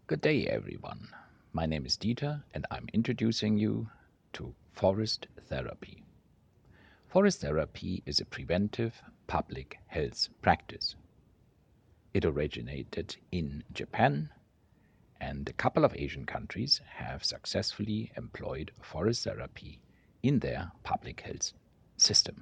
Good day, everyone. My name is Dieter, and I'm introducing you to forest therapy. Forest therapy is a preventive public health practice. It originated in Japan, and a couple of Asian countries have successfully employed forest therapy in their public health system.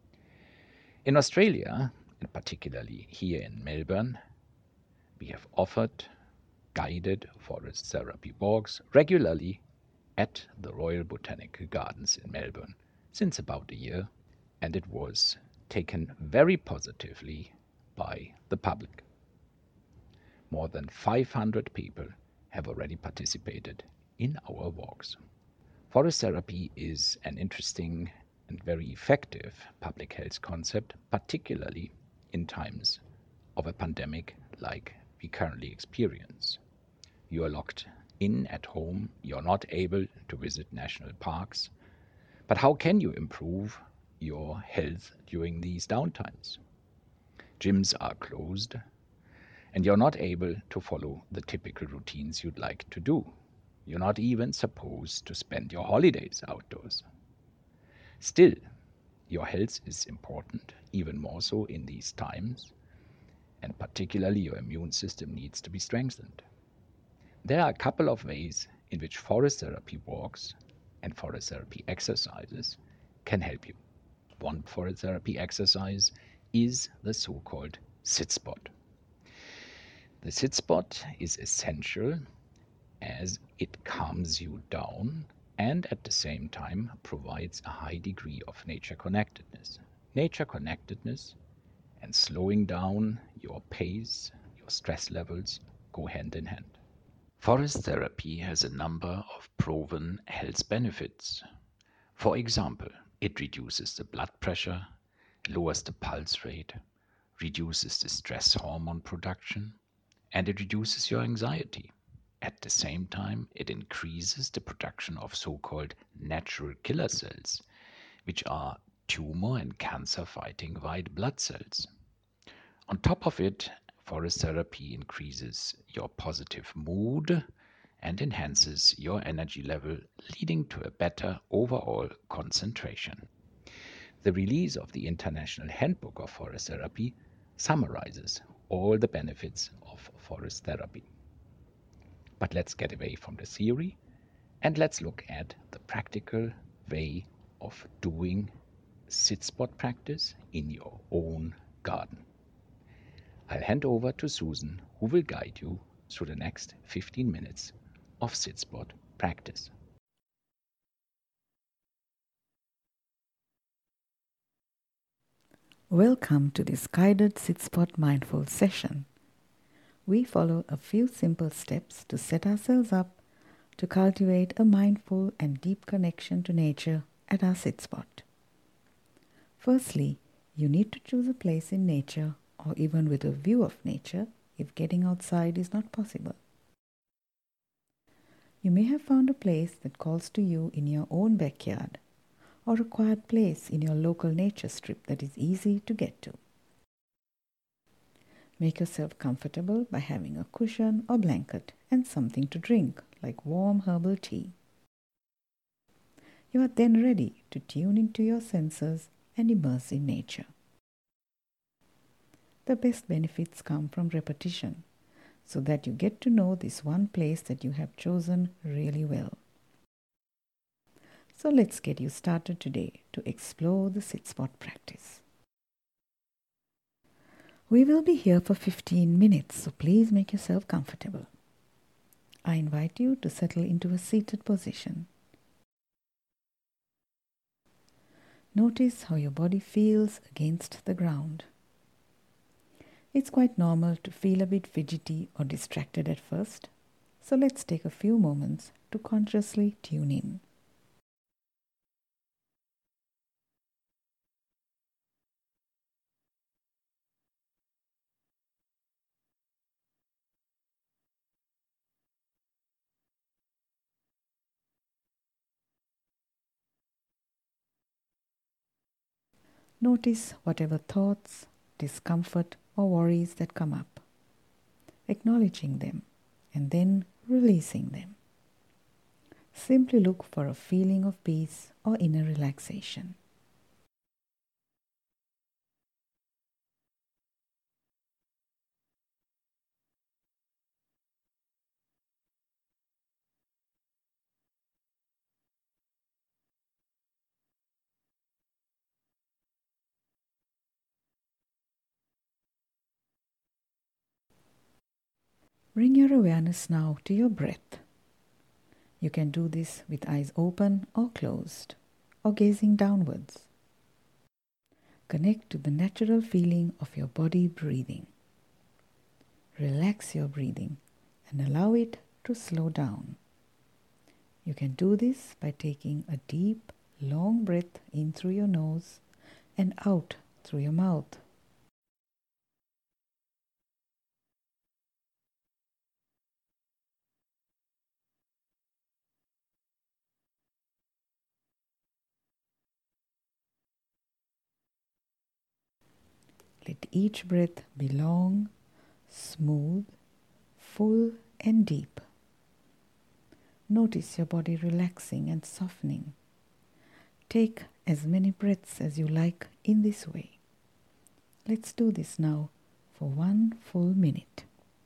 In Australia, and particularly here in Melbourne, we have offered guided forest therapy walks regularly at the Royal Botanical Gardens in Melbourne since about a year, and it was taken very positively by the public. More than 500 people have already participated in our walks. Forest therapy is an interesting and very effective public health concept, particularly in times of a pandemic like we currently experience. You are locked in at home, you're not able to visit national parks. But how can you improve your health during these downtimes? Gyms are closed, and you're not able to follow the typical routines you'd like to do. You're not even supposed to spend your holidays outdoors. Still, your health is important, even more so in these times, and particularly your immune system needs to be strengthened. There are a couple of ways in which forest therapy walks and forest therapy exercises can help you. One forest therapy exercise is the so-called sit spot. The sit spot is essential as it calms you down and at the same time provides a high degree of nature connectedness. Nature connectedness and slowing down your pace, your stress levels go hand in hand. Forest therapy has a number of proven health benefits. For example, it reduces the blood pressure, lowers the pulse rate, reduces the stress hormone production, and it reduces your anxiety. At the same time, it increases the production of so-called natural killer cells, which are tumor and cancer fighting white blood cells. On top of it, forest therapy increases your positive mood and enhances your energy level, leading to a better overall concentration. The release of the International Handbook of Forest Therapy summarizes all the benefits of forest therapy. But let's get away from the theory and let's look at the practical way of doing sit spot practice in your own garden. I'll hand over to Susan, who will guide you through the next 15 minutes of sit spot practice. Welcome to this guided sit spot mindful session. We follow a few simple steps to set ourselves up to cultivate a mindful and deep connection to nature at our sit spot. Firstly, you need to choose a place in nature or even with a view of nature if getting outside is not possible. You may have found a place that calls to you in your own backyard or a quiet place in your local nature strip that is easy to get to. Make yourself comfortable by having a cushion or blanket and something to drink, like warm herbal tea. You are then ready to tune into your senses and immerse in nature. The best benefits come from repetition, so that you get to know this one place that you have chosen really well. So let's get you started today to explore the sit spot practice. We will be here for 15 minutes, so please make yourself comfortable. I invite you to settle into a seated position. Notice how your body feels against the ground. It's quite normal to feel a bit fidgety or distracted at first, so let's take a few moments to consciously tune in. Notice whatever thoughts, discomfort, or worries that come up, acknowledging them and then releasing them. Simply look for a feeling of peace or inner relaxation. Bring your awareness now to your breath. You can do this with eyes open or closed, or gazing downwards. Connect to the natural feeling of your body breathing. Relax your breathing and allow it to slow down. You can do this by taking a deep, long breath in through your nose and out through your mouth. Let each breath be long, smooth, full and deep. Notice your body relaxing and softening. Take as many breaths as you like in this way. Let's do this now for 1 full minute.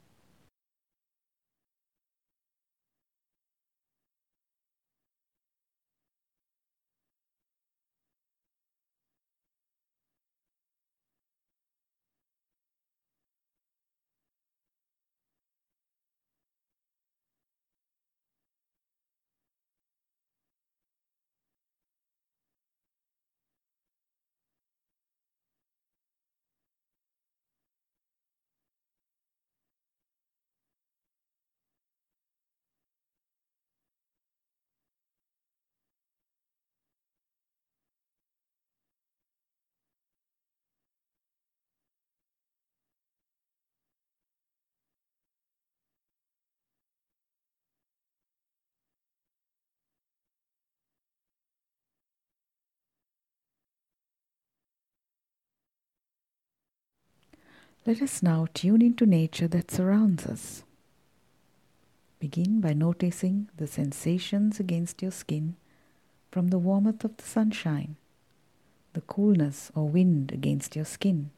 Let us now tune into nature that surrounds us. Begin by noticing the sensations against your skin from the warmth of the sunshine, the coolness or wind against your skin.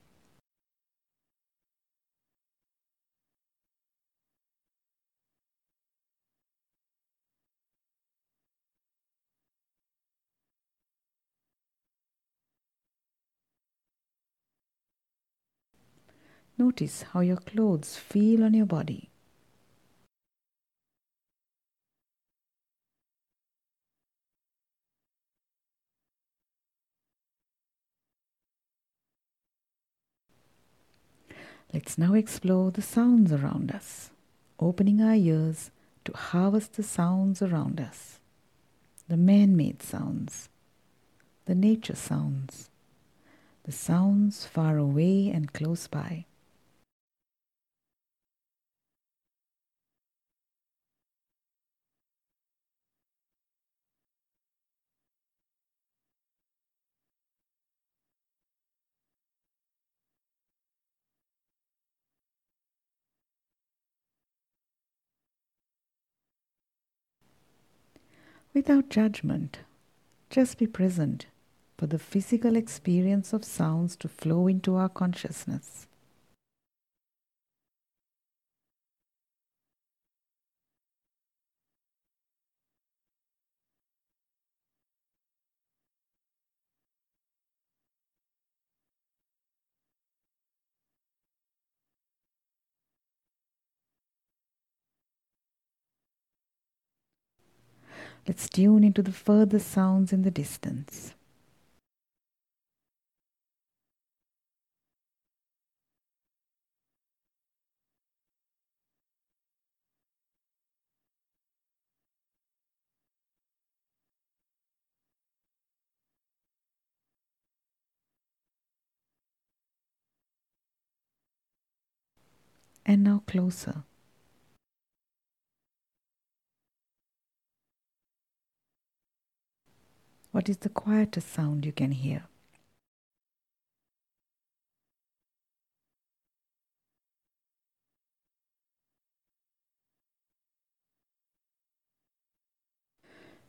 Notice how your clothes feel on your body. Let's now explore the sounds around us, opening our ears to harvest the sounds around us, the man-made sounds, the nature sounds, the sounds far away and close by. Without judgment, just be present for the physical experience of sounds to flow into our consciousness. Let's tune into the further sounds in the distance. And now closer. What is the quietest sound you can hear?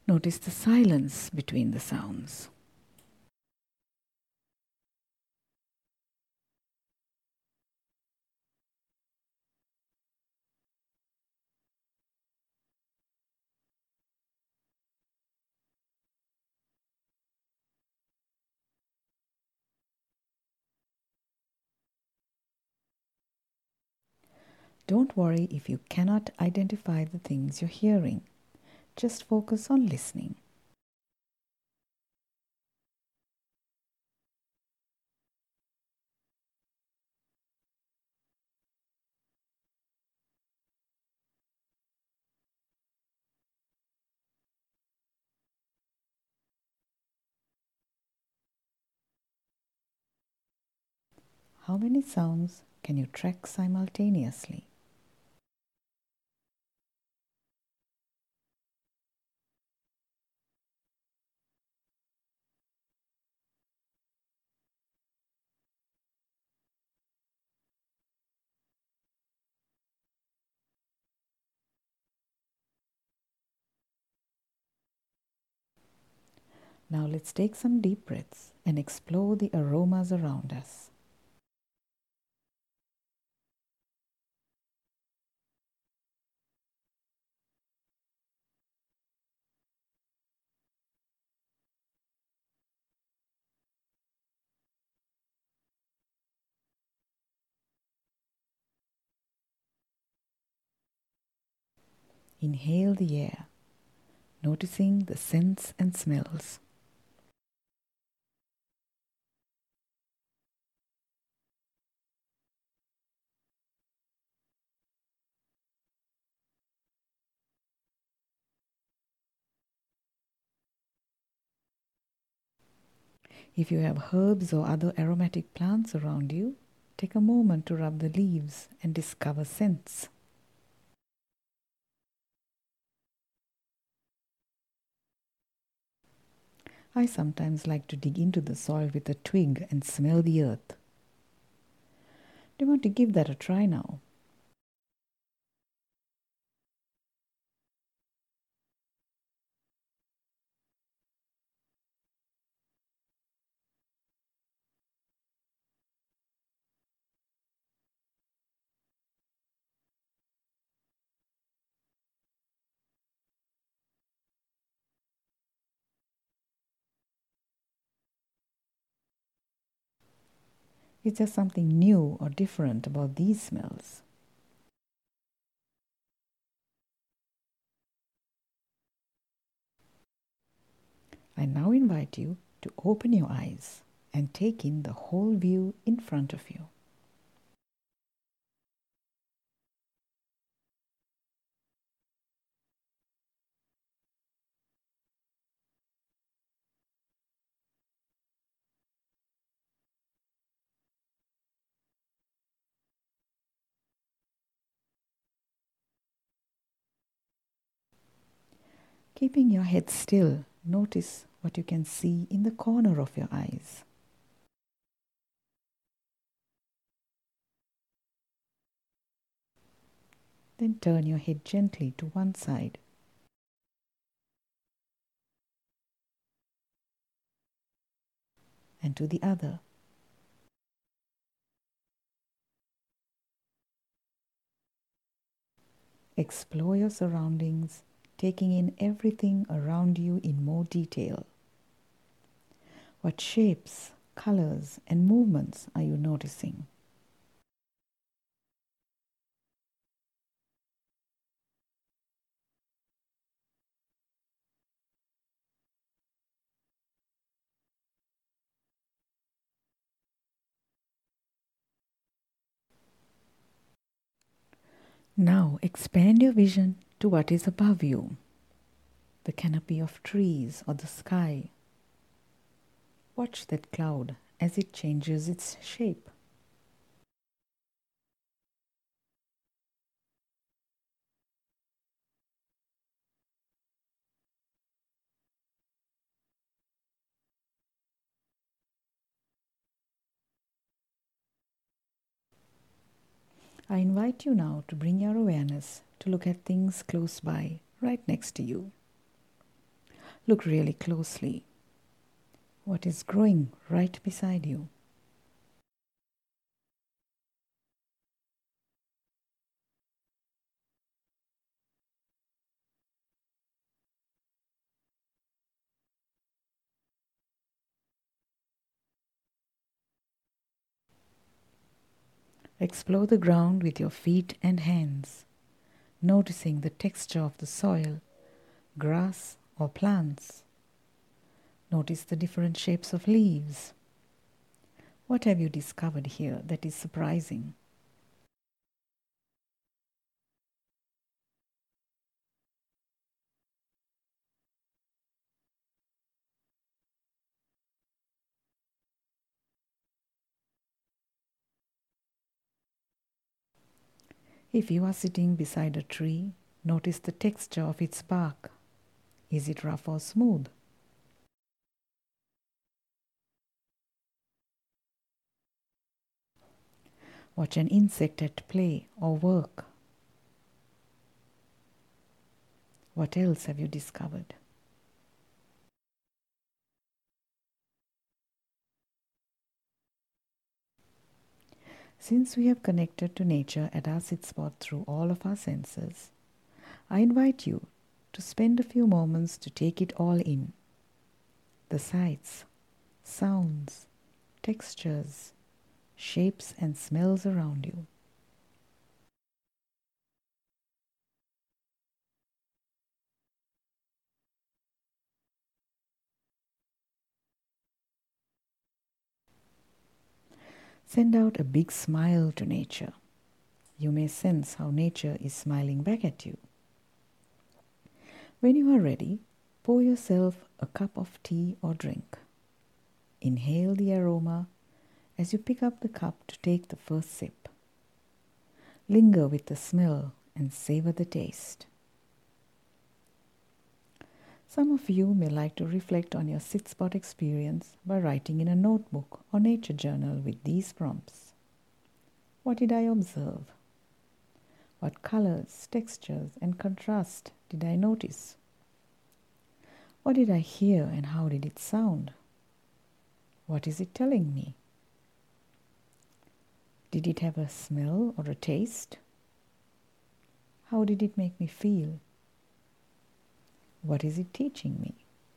Notice the silence between the sounds. Don't worry if you cannot identify the things you're hearing. Just focus on listening. How many sounds can you track simultaneously? Now let's take some deep breaths and explore the aromas around us. Inhale the air, noticing the scents and smells. If you have herbs or other aromatic plants around you, take a moment to rub the leaves and discover scents. I sometimes like to dig into the soil with a twig and smell the earth. Do you want to give that a try now? Is there something new or different about these smells? I now invite you to open your eyes and take in the whole view in front of you. Keeping your head still, notice what you can see in the corner of your eyes. Then turn your head gently to one side. And to the other. Explore your surroundings, taking in everything around you in more detail. What shapes, colors, and movements are you noticing? Now expand your vision to what is above you, the canopy of trees or the sky. Watch that cloud as it changes its shape. I invite you now to bring your awareness to look at things close by, right next to you. Look really closely. What is growing right beside you? Explore the ground with your feet and hands, noticing the texture of the soil, grass, or plants. Notice the different shapes of leaves. What have you discovered here that is surprising? If you are sitting beside a tree, notice the texture of its bark. Is it rough or smooth? Watch an insect at play or work. What else have you discovered? Since we have connected to nature at our sit spot through all of our senses, I invite you to spend a few moments to take it all in. The sights, sounds, textures, shapes and smells around you. Send out a big smile to nature. You may sense how nature is smiling back at you. When you are ready, pour yourself a cup of tea or drink. Inhale the aroma as you pick up the cup to take the first sip. Linger with the smell and savor the taste. Some of you may like to reflect on your sit spot experience by writing in a notebook or nature journal with these prompts. What did I observe? What colors, textures, and contrast did I notice? What did I hear and how did it sound? What is it telling me? Did it have a smell or a taste? How did it make me feel? What is it teaching me?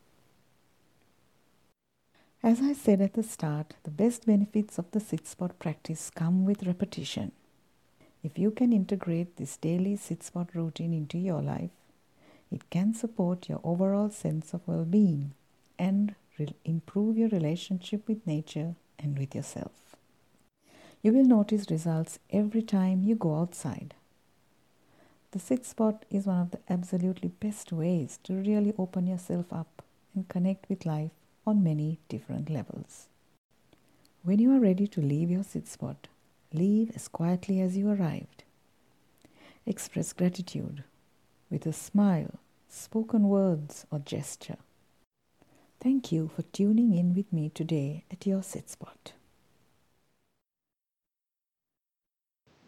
As I said at the start, the best benefits of the sit spot practice come with repetition. If you can integrate this daily sit spot routine into your life, it can support your overall sense of well-being and improve your relationship with nature and with yourself. You will notice results every time you go outside. The sit spot is one of the absolutely best ways to really open yourself up and connect with life on many different levels. When you are ready to leave your sit spot, leave as quietly as you arrived. Express gratitude with a smile, spoken words, or gesture. Thank you for tuning in with me today at your sit spot.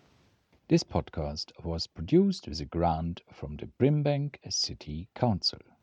This podcast was produced with a grant from the Brimbank City Council.